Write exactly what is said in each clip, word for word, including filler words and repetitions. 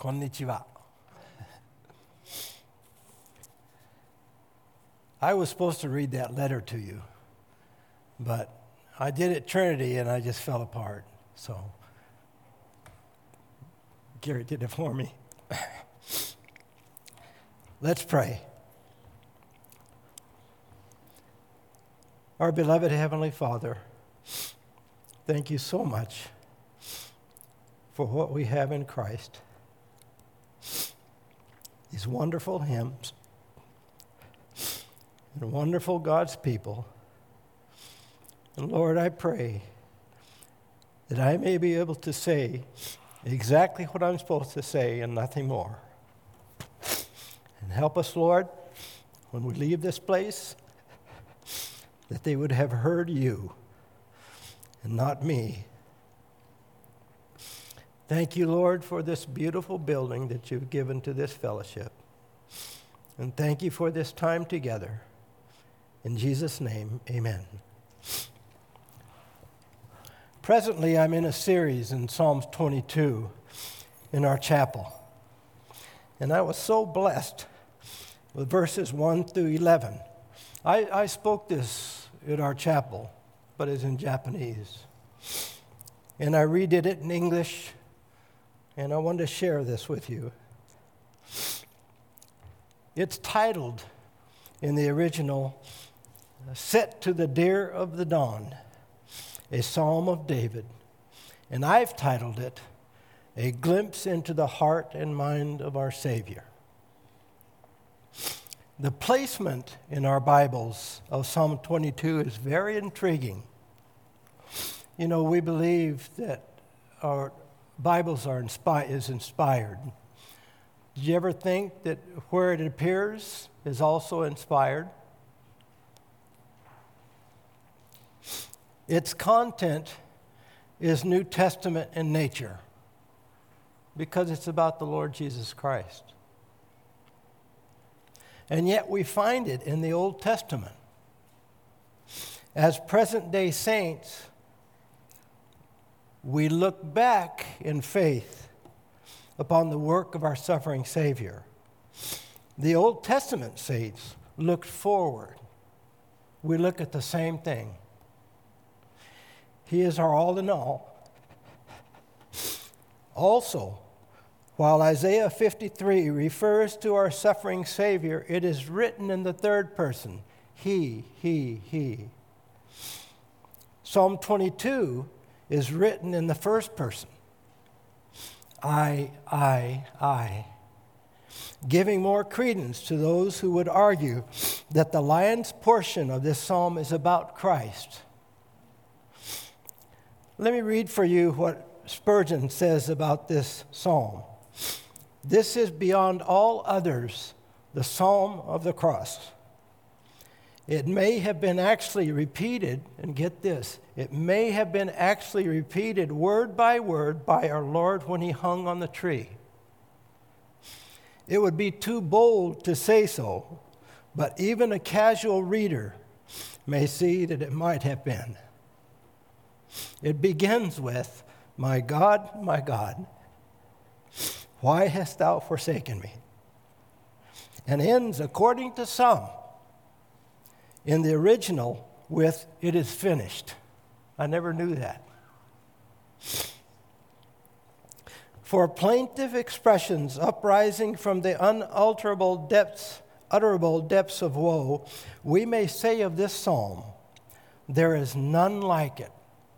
Konnichiwa. I was supposed to read that letter to you, but I did at Trinity and I just fell apart. So Gary did it for me. Let's pray. Our beloved Heavenly Father, thank you so much for what we have in Christ. These wonderful hymns and wonderful God's people. And Lord, I pray that I may be able to say exactly what I'm supposed to say and nothing more. And help us, Lord, when we leave this place, that they would have heard you and not me. Thank you, Lord, for this beautiful building that you've given to this fellowship. And thank you for this time together. In Jesus' name, amen. Presently, I'm in a series in Psalms twenty-two in our chapel. And I was so blessed with verses one through eleven. I, I spoke this at our chapel, but it's in Japanese. And I redid it in English, and I want to share this with you. It's titled in the original, Set to the Deer of the Dawn, a Psalm of David. And I've titled it, A Glimpse into the Heart and Mind of Our Savior. The placement in our Bibles of Psalm twenty-two is very intriguing. You know, we believe that our Bibles are inspi- is inspired. Did you ever think that where it appears is also inspired? Its content is New Testament in nature because it's about the Lord Jesus Christ. And yet we find it in the Old Testament. As present-day saints, we look back in faith upon the work of our suffering Savior. The Old Testament saints looked forward. We look at the same thing. He is our all in all. Also, while Isaiah fifty-three refers to our suffering Savior, it is written in the third person, He, He, He. Psalm twenty-two is written in the first person, I, I, I, giving more credence to those who would argue that the lion's portion of this psalm is about Christ. Let me read for you what Spurgeon says about this psalm. This is beyond all others the psalm of the cross. It may have been actually repeated, and get this, it may have been actually repeated word by word by our Lord when he hung on the tree. It would be too bold to say so, but even a casual reader may see that it might have been. It begins with, My God, my God, why hast thou forsaken me? And ends, according to some, in the original with, It is finished. I never knew that. For plaintive expressions uprising from the unalterable depths, utterable depths of woe, we may say of this psalm, there is none like it.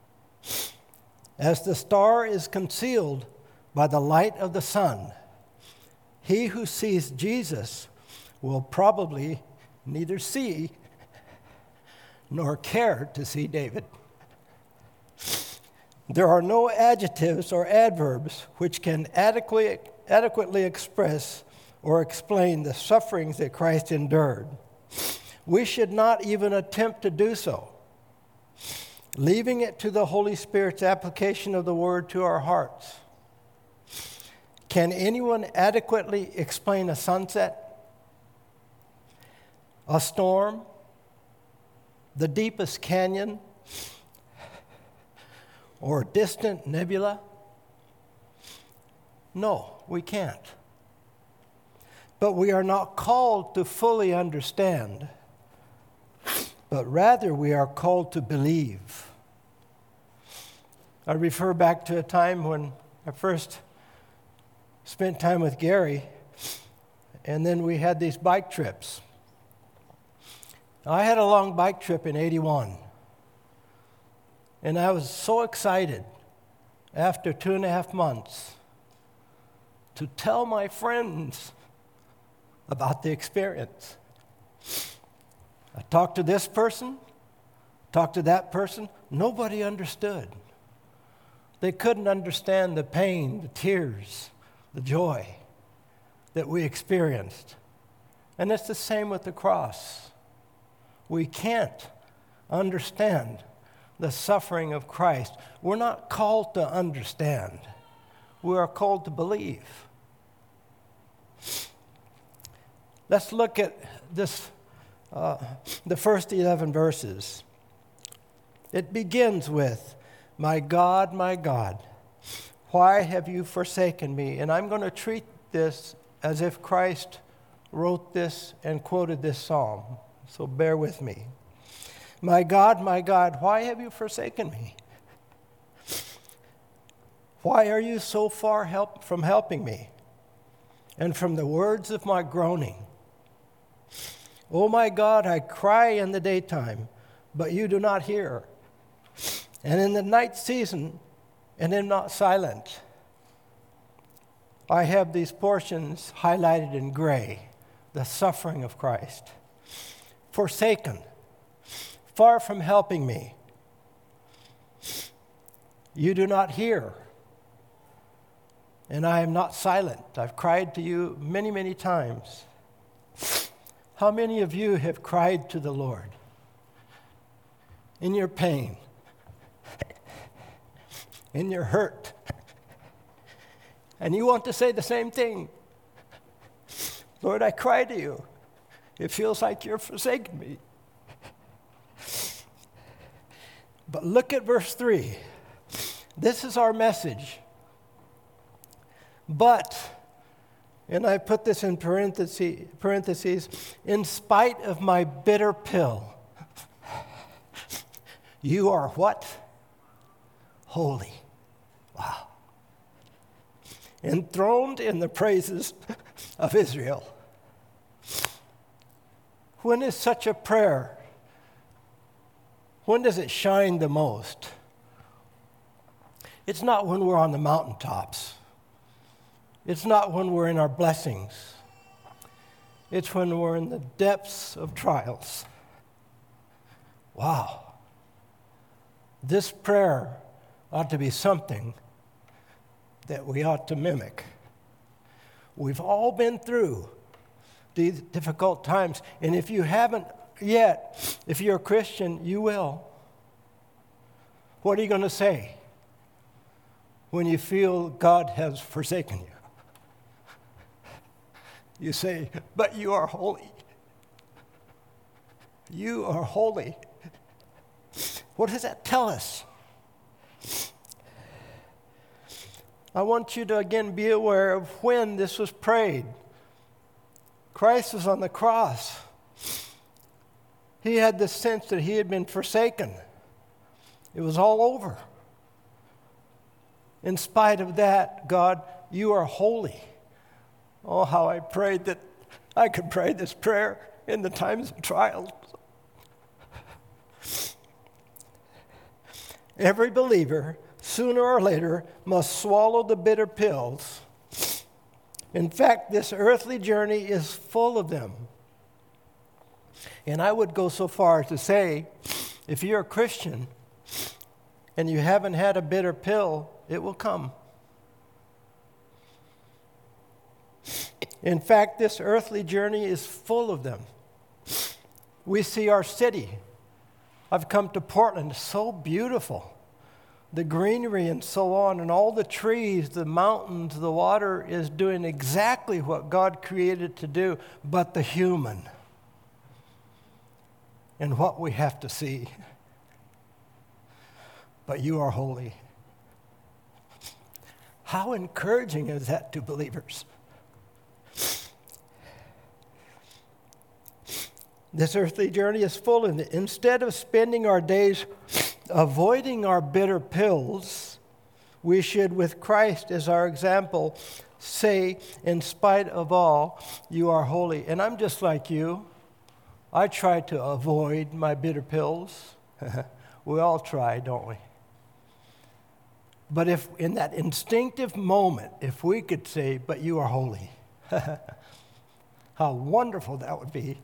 As the star is concealed by the light of the sun, he who sees Jesus will probably neither see nor care to see David. There are no adjectives or adverbs which can adequately, adequately express or explain the sufferings that Christ endured. We should not even attempt to do so, leaving it to the Holy Spirit's application of the word to our hearts. Can anyone adequately explain a sunset, a storm, the deepest canyon, or distant nebula? No, we can't. But we are not called to fully understand, but rather we are called to believe. I refer back to a time when I first spent time with Gary, and then we had these bike trips. I had a long bike trip in eighty-one, and I was so excited after two and a half months to tell my friends about the experience. I talked to this person, talked to that person. Nobody understood. They couldn't understand the pain, the tears, the joy that we experienced. And it's the same with the cross. We can't understand the suffering of Christ. We're not called to understand. We are called to believe. Let's look at this, uh, the first eleven verses. It begins with, "My God, my God, why have you forsaken me?" And I'm going to treat this as if Christ wrote this and quoted this psalm. So bear with me. "My God, my God, why have you forsaken me? Why are you so far help from helping me and from the words of my groaning? Oh my God, I cry in the daytime, but you do not hear, and in the night season, and am not silent." I have these portions highlighted in gray, the suffering of Christ. Forsaken, far from helping me. You do not hear, and I am not silent. I've cried to you many, many times. How many of you have cried to the Lord in your pain, in your hurt, and you want to say the same thing? Lord, I cry to you. It feels like you're forsaken me. But look at verse three. This is our message. But, and I put this in parentheses, parentheses, in spite of my bitter pill, you are what? Holy. Wow. Enthroned in the praises of Israel. When is such a prayer? When does it shine the most? It's not when we're on the mountaintops. It's not when we're in our blessings. It's when we're in the depths of trials. Wow. This prayer ought to be something that we ought to mimic. We've all been through these difficult times, and if you haven't yet, if you're a Christian, you will. What are you going to say when you feel God has forsaken you? You say, "But you are holy. You are holy." What does that tell us? I want you to again be aware of when this was prayed. Christ was on the cross. He had the sense that he had been forsaken. It was all over. In spite of that, God, you are holy. Oh, how I prayed that I could pray this prayer in the times of trials. Every believer, sooner or later, must swallow the bitter pills. In fact, this earthly journey is full of them. And I would go so far as to say, if you're a Christian and you haven't had a bitter pill, it will come. In fact, this earthly journey is full of them. We see our city. I've come to Portland, so beautiful. The greenery and so on, and all the trees, the mountains, the water is doing exactly what God created to do, but the human and what we have to see. But you are holy. How encouraging is that to believers? This earthly journey is full, and instead of spending our days avoiding our bitter pills, we should, with Christ as our example, say, in spite of all, you are holy. And I'm just like you. I try to avoid my bitter pills. We all try, don't we? But if in that instinctive moment, if we could say, but you are holy, how wonderful that would be.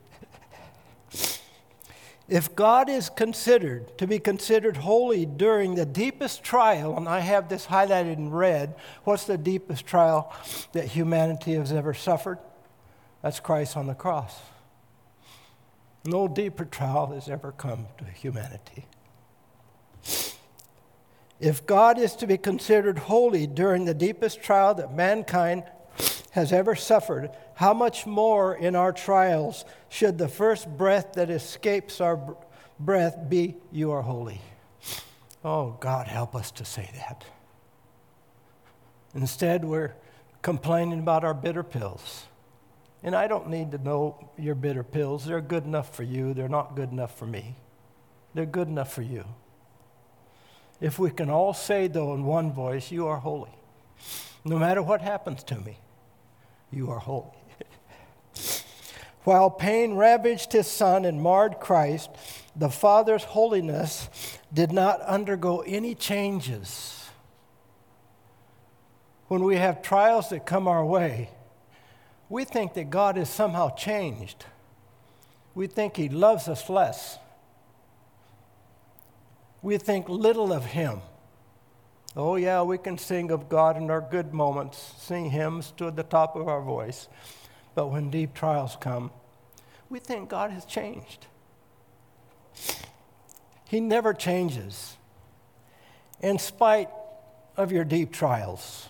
If God is considered to be considered holy during the deepest trial, and I have this highlighted in red, what's the deepest trial that humanity has ever suffered? That's Christ on the cross. No deeper trial has ever come to humanity. If God is to be considered holy during the deepest trial that mankind has ever suffered, how much more in our trials should the first breath that escapes our breath be, you are holy? Oh, God, help us to say that. Instead, we're complaining about our bitter pills. And I don't need to know your bitter pills. They're good enough for you. They're not good enough for me. They're good enough for you. If we can all say, though, in one voice, you are holy. No matter what happens to me, you are holy. While pain ravaged his Son and marred Christ, the Father's holiness did not undergo any changes. When we have trials that come our way, we think that God is somehow changed. We think he loves us less. We think little of him. Oh, yeah, we can sing of God in our good moments, sing hymns to the top of our voice. But when deep trials come, we think God has changed. He never changes, in spite of your deep trials.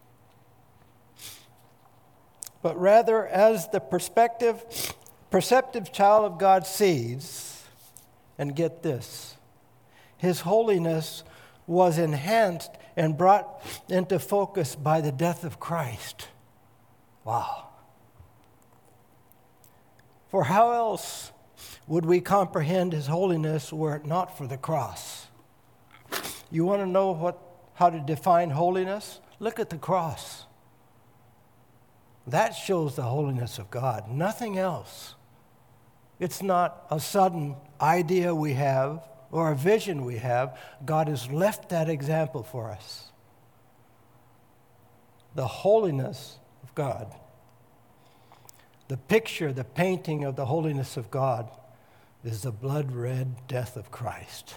But rather, as the perspective, perceptive child of God sees, and get this, his holiness was enhanced and brought into focus by the death of Christ. Wow. For how else would we comprehend his holiness were it not for the cross? You want to know what, how to define holiness? Look at the cross. That shows the holiness of God, nothing else. It's not a sudden idea we have or a vision we have. God has left that example for us. The holiness of God. The picture, the painting of the holiness of God is the blood-red death of Christ.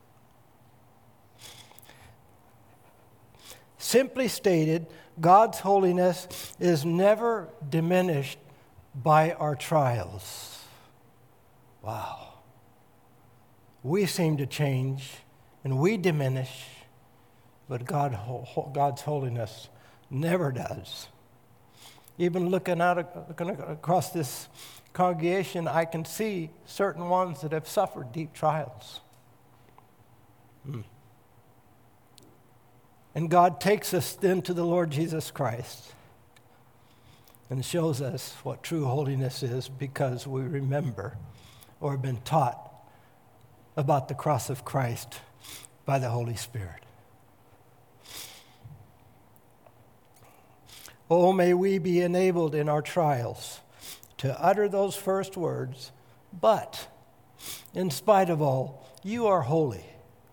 Simply stated, God's holiness is never diminished by our trials. Wow. We seem to change and we diminish, but God, God's holiness never does. Even looking out looking across this congregation, I can see certain ones that have suffered deep trials. Hmm. And God takes us then to the Lord Jesus Christ and shows us what true holiness is because we remember or have been taught about the cross of Christ by the Holy Spirit. Oh, may we be enabled in our trials to utter those first words, but in spite of all, you are holy.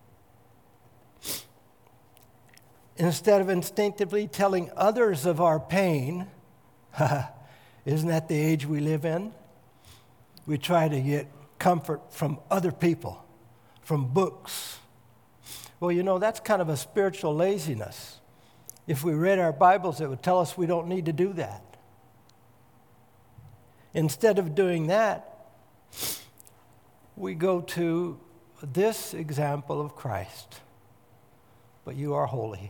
Instead of instinctively telling others of our pain, isn't that the age we live in? We try to get comfort from other people, from books. Well, you know, that's kind of a spiritual laziness. If we read our Bibles, it would tell us we don't need to do that. Instead of doing that, we go to this example of Christ. But you are holy.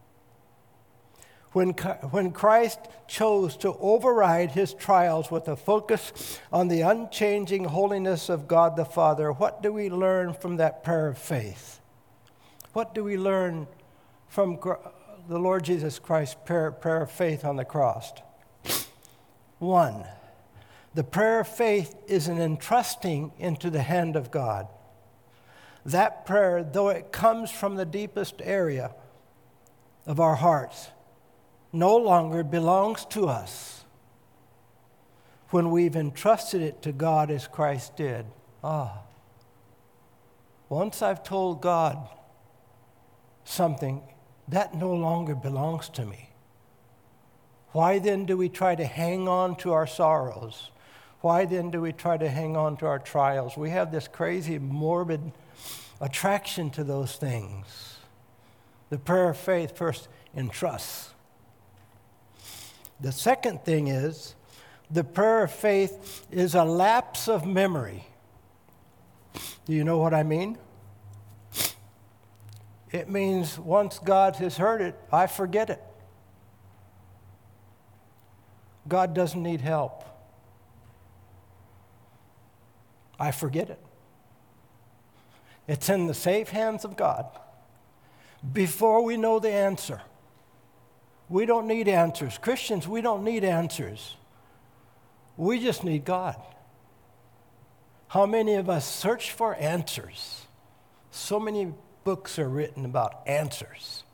When, when Christ chose to override his trials with a focus on the unchanging holiness of God the Father, what do we learn from that prayer of faith? What do we learn from the Lord Jesus Christ's prayer, prayer of faith on the cross. One, the prayer of faith is an entrusting into the hand of God. That prayer, though it comes from the deepest area of our hearts, no longer belongs to us when we've entrusted it to God as Christ did. Ah, once I've told God something, that no longer belongs to me. Why then do we try to hang on to our sorrows? Why then do we try to hang on to our trials? We have this crazy, morbid attraction to those things. The prayer of faith first entrusts. The second thing is, the prayer of faith is a lapse of memory. Do you know what I mean? It means once God has heard it, I forget it. God doesn't need help. I forget it. It's in the safe hands of God. Before we know the answer, we don't need answers. Christians, we don't need answers. We just need God. How many of us search for answers? So many books are written about answers.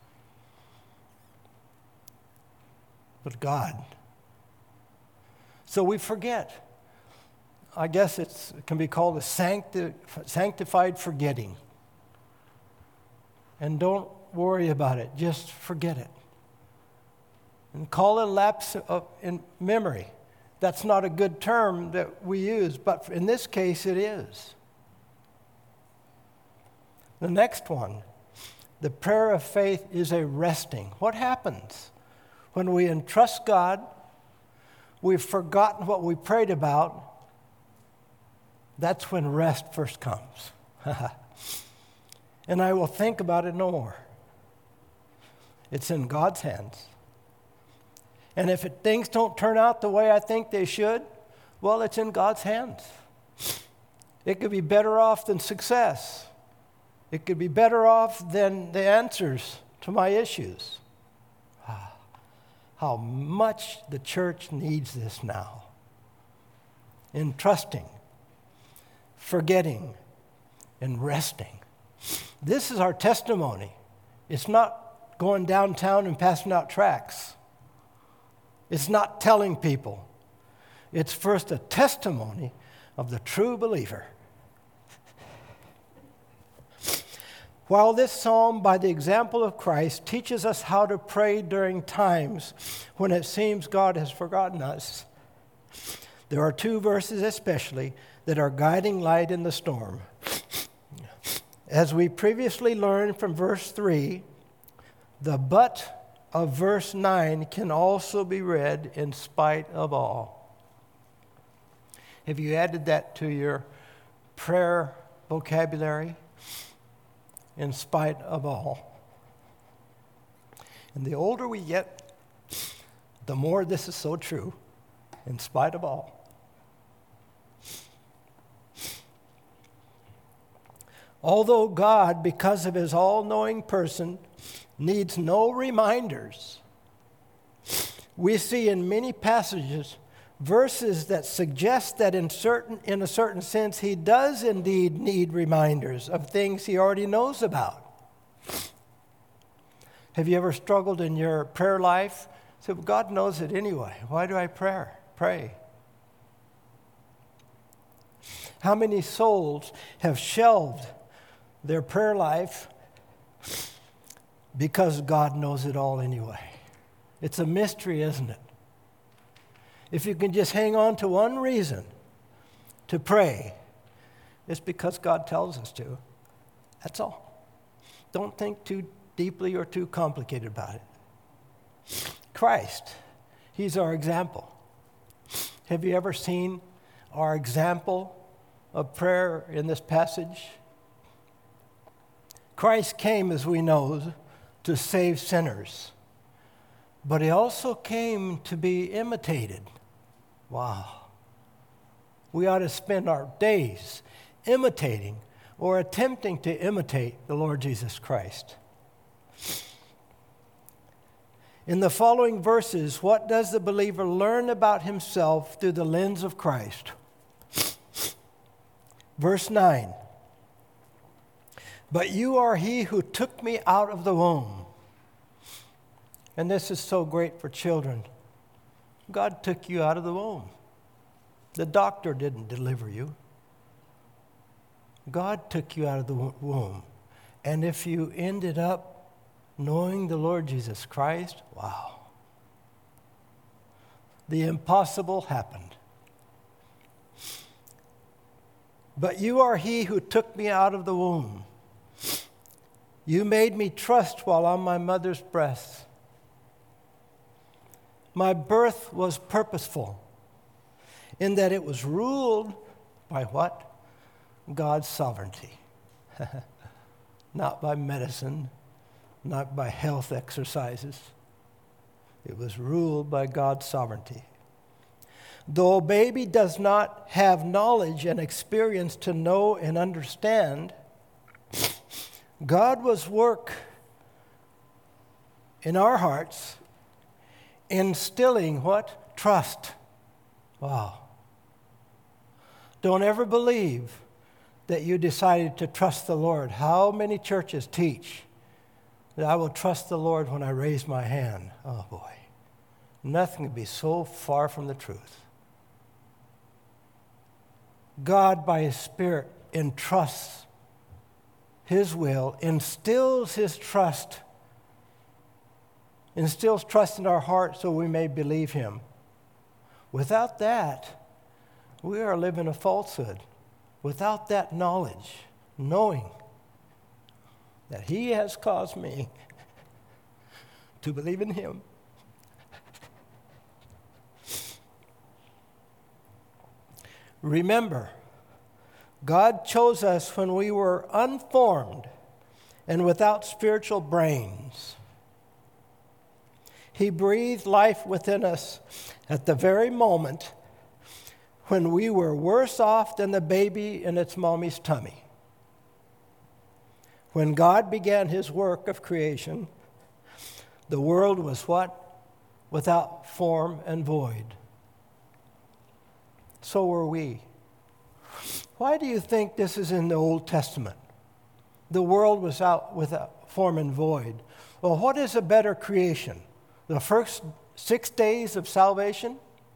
But God. So we forget. I guess it's, it can be called a sancti- sanctified forgetting. And don't worry about it. Just forget it. And call it a lapse of, in memory. That's not a good term that we use, but in this case it is. The next one, the prayer of faith is a resting. What happens when we entrust God? We've forgotten what we prayed about. That's when rest first comes. And I will think about it no more. It's in God's hands. And if it, things don't turn out the way I think they should, well, it's in God's hands. It could be better off than success. It could be better off than the answers to my issues. Ah, how much the church needs this now. In trusting, forgetting, and resting. This is our testimony. It's not going downtown and passing out tracts. It's not telling people. It's first a testimony of the true believer. While this psalm, by the example of Christ, teaches us how to pray during times when it seems God has forgotten us, there are two verses especially that are guiding light in the storm. As we previously learned from verse three, the but of verse nine can also be read in spite of all. Have you added that to your prayer vocabulary? In spite of all. And the older we get, the more this is so true. In spite of all. Although God, because of his all-knowing person, needs no reminders, we see in many passages verses that suggest that in certain in a certain sense he does indeed need reminders of things he already knows about. Have you ever struggled in your prayer life? Say, well, God knows it anyway. Why do I pray? Pray. How many souls have shelved their prayer life because God knows it all anyway? It's a mystery, isn't it? If you can just hang on to one reason to pray, it's because God tells us to. That's all. Don't think too deeply or too complicated about it. Christ, he's our example. Have you ever seen our example of prayer in this passage? Christ came, as we know, to save sinners, but he also came to be imitated. Wow. We ought to spend our days imitating or attempting to imitate the Lord Jesus Christ. In the following verses, what does the believer learn about himself through the lens of Christ? Verse nine. But you are he who took me out of the womb. And this is so great for children. God took you out of the womb. The doctor didn't deliver you. God took you out of the womb. And if you ended up knowing the Lord Jesus Christ, wow. The impossible happened. But you are he who took me out of the womb. You made me trust while on my mother's breast. My birth was purposeful in that it was ruled by what? God's sovereignty. Not by medicine, not by health exercises. It was ruled by God's sovereignty. Though a baby does not have knowledge and experience to know and understand, God was work in our hearts, instilling what? Trust. Wow. Don't ever believe that you decided to trust the Lord. How many churches teach that I will trust the Lord when I raise my hand? Oh boy. Nothing could be so far from the truth. God, by His Spirit, entrusts His will, instills His trust, instills trust in our hearts so we may believe Him. Without that, we are living a falsehood. Without that knowledge, knowing that He has caused me to believe in Him. Remember, God chose us when we were unformed and without spiritual brains. He breathed life within us at the very moment when we were worse off than the baby in its mommy's tummy. When God began His work of creation, the world was what? Without form and void. So were we. Why do you think this is in the Old Testament? The world was out without form and void. Well, what is a better creation? The first six days of salvation?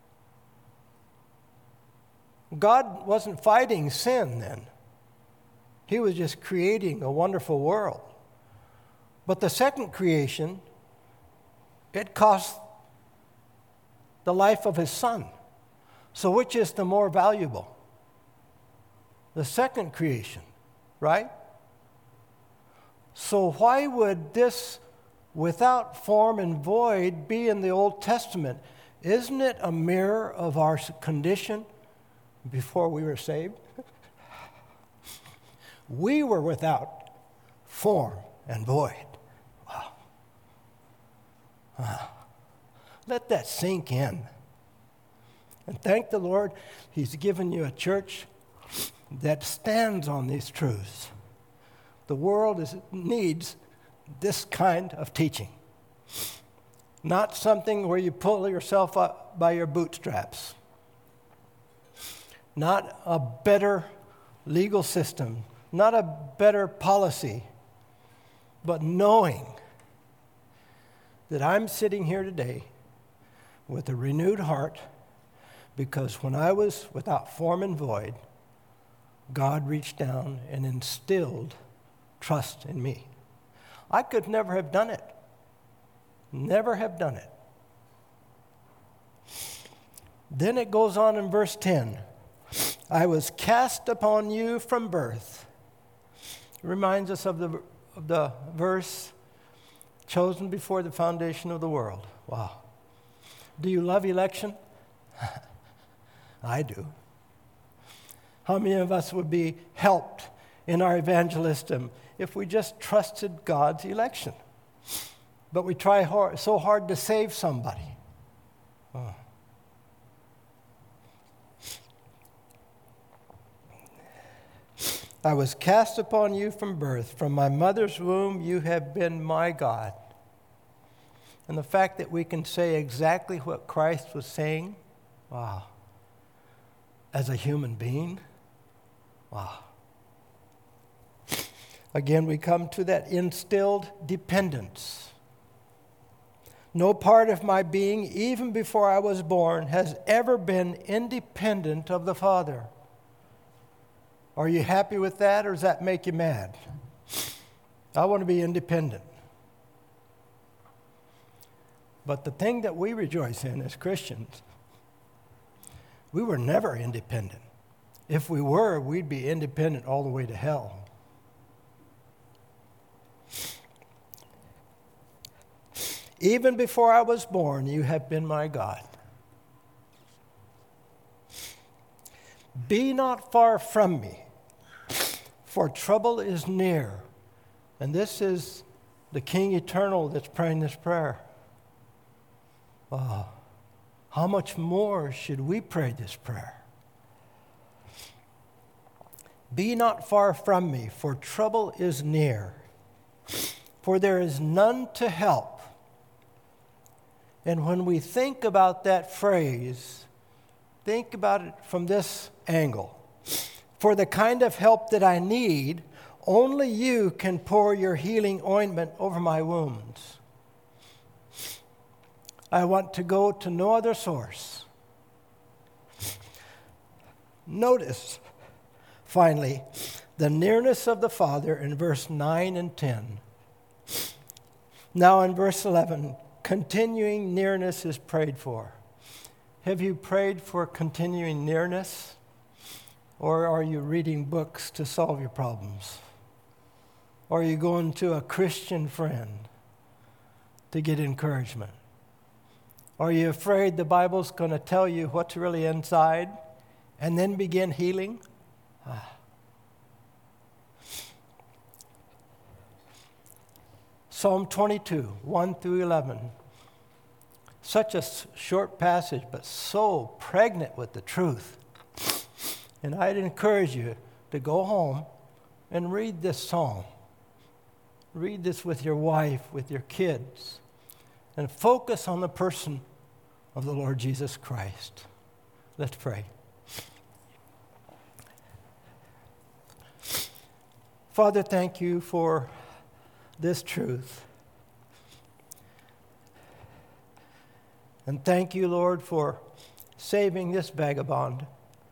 God wasn't fighting sin then. He was just creating a wonderful world. But the second creation, it cost the life of His Son. So which is the more valuable? The second creation, right? So why would this without form and void be in the Old Testament? Isn't it a mirror of our condition before we were saved? We were without form and void. Wow. Wow. Let that sink in. And thank the Lord, He's given you a church that stands on these truths. The world is, needs this kind of teaching. Not something where you pull yourself up by your bootstraps. Not a better legal system, not a better policy, but knowing that I'm sitting here today with a renewed heart because when I was without form and void, God reached down and instilled trust in me. I could never have done it. Never have done it. Then it goes on in verse ten. I was cast upon you from birth. It reminds us of the, of the verse, chosen before the foundation of the world. Wow. Do you love election? I do. How many of us would be helped in our evangelism if we just trusted God's election? But we try hard, so hard to save somebody. Oh. I was cast upon you from birth. From my mother's womb, you have been my God. And the fact that we can say exactly what Christ was saying, wow, as a human being, wow. Again, we come to that instilled dependence. No part of my being, even before I was born, has ever been independent of the Father. Are you happy with that, or does that make you mad? I want to be independent. But the thing that we rejoice in as Christians, we were never independent. If we were, we'd be independent all the way to hell. Even before I was born, you have been my God. Be not far from me, for trouble is near. And this is the King Eternal that's praying this prayer. Wow. How much more should we pray this prayer? Be not far from me, for trouble is near, for there is none to help. And when we think about that phrase, think about it from this angle. For the kind of help that I need, only you can pour your healing ointment over my wounds. I want to go to no other source. Notice, finally, the nearness of the Father in verse nine and ten. Now in verse eleven, continuing nearness is prayed for. Have you prayed for continuing nearness? Or are you reading books to solve your problems? Or are you going to a Christian friend to get encouragement? Are you afraid the Bible's going to tell you what's really inside and then begin healing? Ah. Psalm twenty-two, one through eleven. Such a short passage, but so pregnant with the truth. And I'd encourage you to go home and read this psalm. Read this with your wife, with your kids, and focus on the person of the Lord Jesus Christ. Let's pray. Father, thank you for this truth. And thank you, Lord, for saving this vagabond.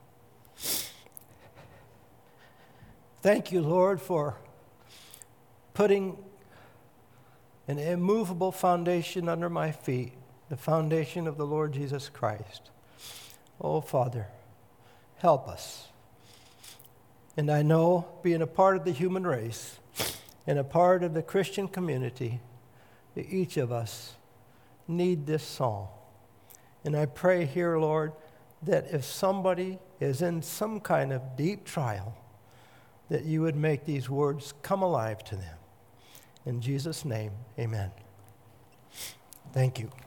Thank you, Lord, for putting an immovable foundation under my feet, the foundation of the Lord Jesus Christ. Oh, Father, help us. And I know, being a part of the human race and a part of the Christian community, that each of us need this psalm. And I pray here, Lord, that if somebody is in some kind of deep trial, that you would make these words come alive to them. In Jesus' name, amen. Thank you.